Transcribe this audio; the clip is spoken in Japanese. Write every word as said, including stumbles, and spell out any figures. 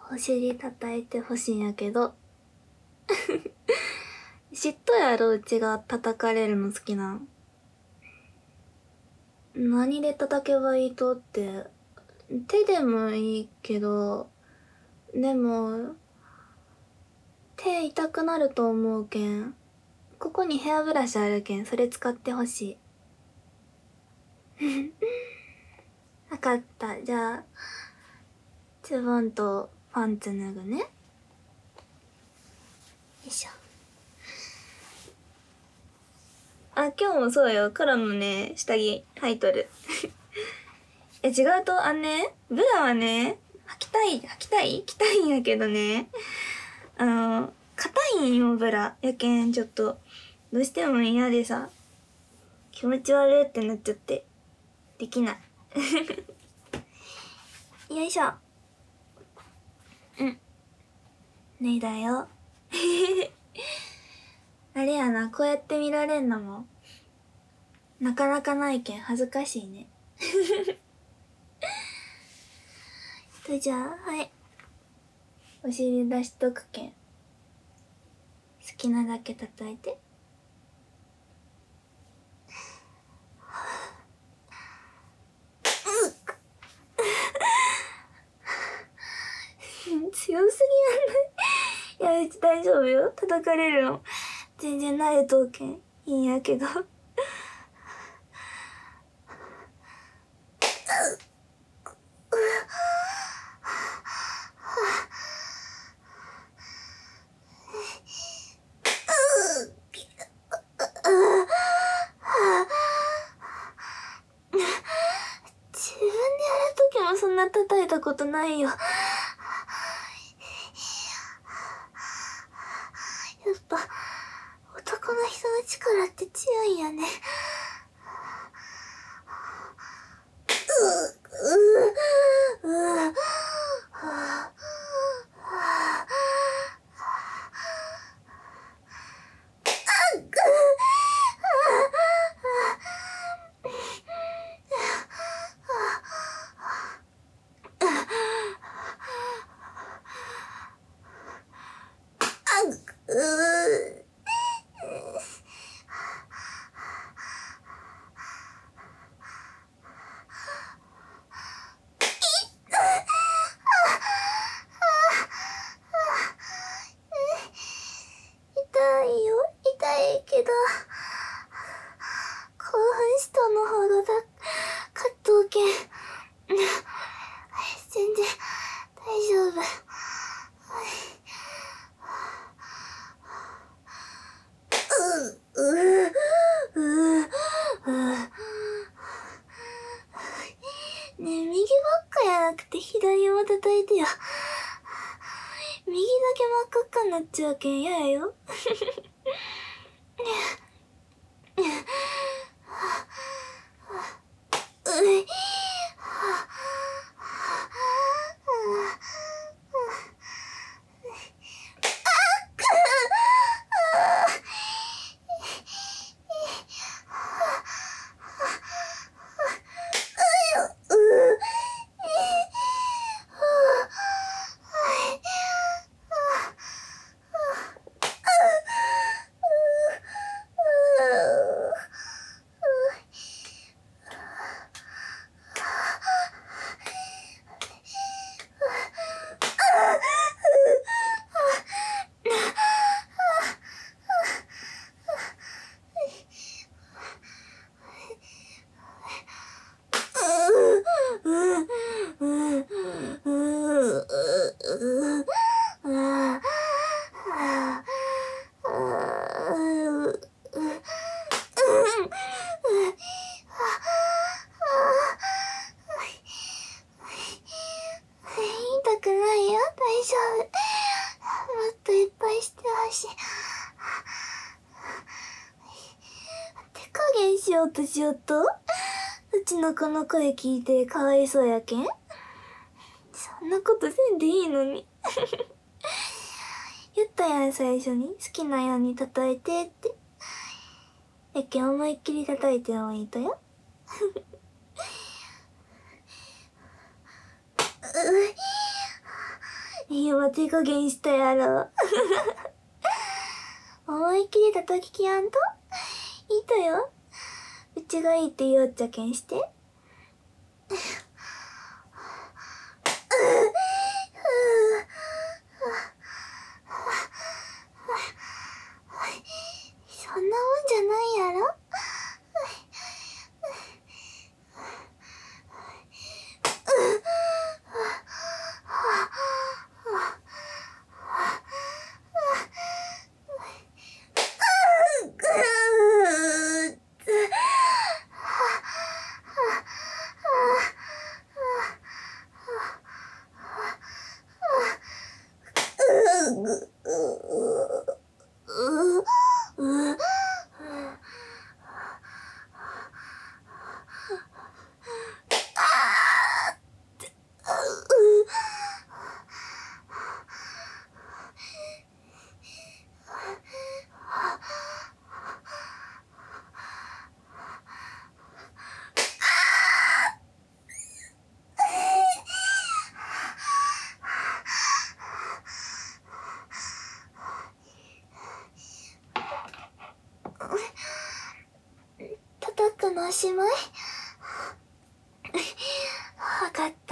お尻叩いてほしいんやけど。知っとやろ、うちが叩かれるの好きなん。何で叩けばいいとって。手でもいいけど、でも、手痛くなると思うけん。ここにヘアブラシあるけん、それ使ってほしい。わかった。じゃあ、ズボンとパンツ脱ぐね。よいしょ。あ、今日もそうよ。黒のね、下着履いとる。え、違うと、あんね、ブラはね、履きたい、履きたい着たいんやけどね。あの、硬いんよ、ブラ。やけん、ちょっと、どうしても嫌でさ、気持ち悪いってなっちゃって、できない。よいしょ。うん。脱いだよ。あれやな、こうやって見られんのも、なかなかないけん恥ずかしいね。と、じゃあ、はい。お尻出しとくけん。好きなだけ叩いて。強すぎやんない？いや、うち大丈夫よ。叩かれるの。全然慣れとうけん。いいんやけど。自分でやるときもそんな叩いたことないよ。やっぱ、男の人の力って強いんやね。う、う、う、痛いよ。痛いけど、興奮しとの方がだ、葛藤けん。全然、大丈夫。う、う、う、う。ねえ、右ばっかやなくて左も叩いてよ。右だけ真っ赤っかになっちゃうけん嫌やよ。うい。痛くないよ、大丈夫。もっといっぱいしてほしい。手加減しようとしようと？うちの子の声聞いてかわいそうやけん？そんなことせんでいいのに。言ったやん、最初に。好きなように叩いてって。やけん思いっきり叩いてもいいとよ。 今手加減したやろ。思いっきり叩ききやんと。いいとよ。うちがいいって言おっちゃけんして。そんなもんじゃないやろ。叩くのおしまい。わかった。